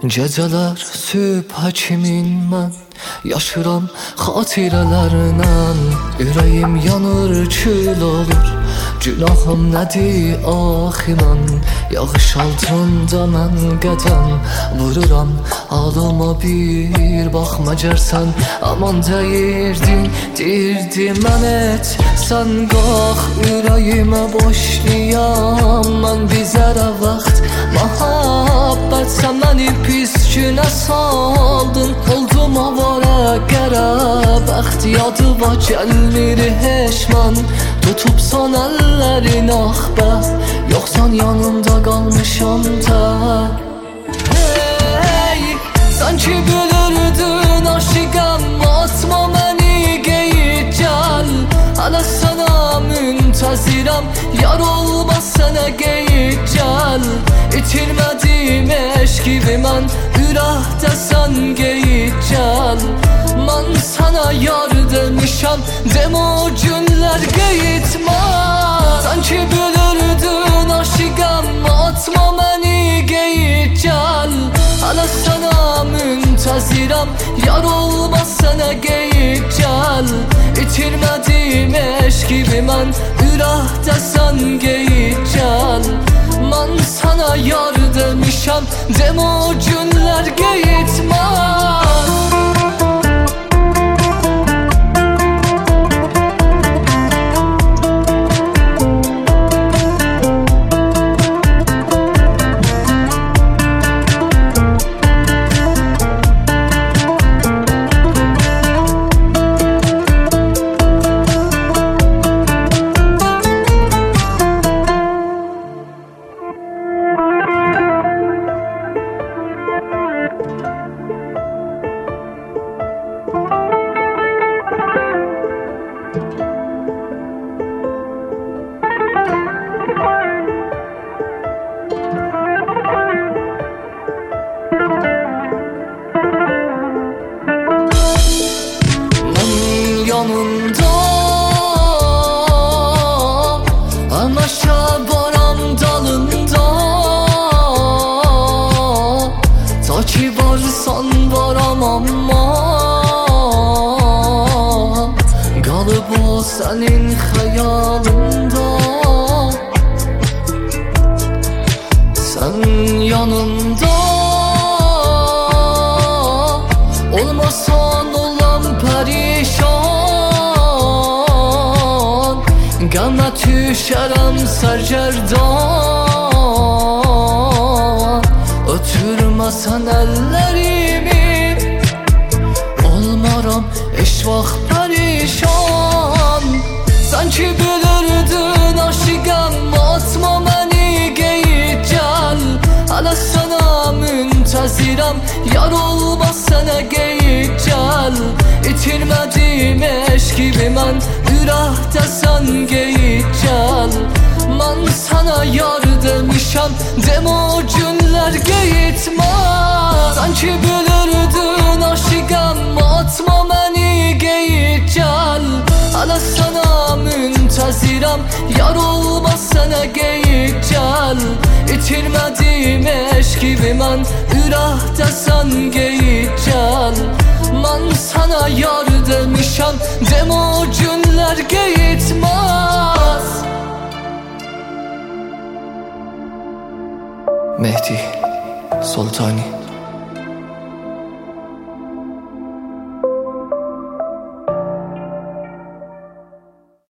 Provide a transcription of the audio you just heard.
Geceler sübh hakimin mən yaşıram xatirələrlə. Ürəyim yanır, kül olur, günahım nədir axı mən? Yağış altında mən qədəm vururam, halıma bir bax məcərsən. Aman deyirdin, deyirdi mən et, sən qalx ürəyimə boşlayam. Mən bizərə vaxt muhabbət, sən məni pis günə saldın. Oldum avara qərabəxt, yadıma gəlmir heç mən. Tutubsan əllərin ah bəs, yoxsan yanımda qalmışam tək. Hey, sanki bilirdin aşiqəm, atma məni qeyd gəl. Hələ sənə müntəzirəm, yar olmaz sənə qeyd gəl. İtirmədim eşqivi mən, ürəkdəsən qeyd gəl. Mən sənə yar demişəm, demə o günlər qeydmə. Sanki bilirdin aşiqəm, atma məni qeyd gəl. Hələ sənə müntəzirəm, yar olmaz sənə qeyd gəl. İtirmədim eşqivi mən, ürəkdəsən qeyd gəl. Mən sənə yar demişəm, demə o günlər qeydmə. Yanımda anlaşa varam dalında, ta ki varsan varam amma qalıb o sənin xəyalında. Sən yanımda olmasan olam pərişan, qəmə düşərəm sərgərdan. Ötürməsən əllərimi, olmaram heç vaxt pərişan. Sən ki bilirdin aşiqəm, atma məni qeyd gəl. Hələ sənə müntəzirəm, yar olmaz sənə qeyd gəl. İtirmədim eşqivi mən, ürəkdəsən qeyd gəl. Mən sənə yar demişəm, demə o günlər qeydmə. Sən ki bilirdin aşiqəm, atma məni qeyd gəl. Hələ sənə müntəzirəm, yar olmaz sənə qeyd gəl. İtirmədim eşqivi mən, ürəkdəsən qeyd gəl. Mən sənə yar demişəm, demə o günlər qeydməz. Mehdi Sultani.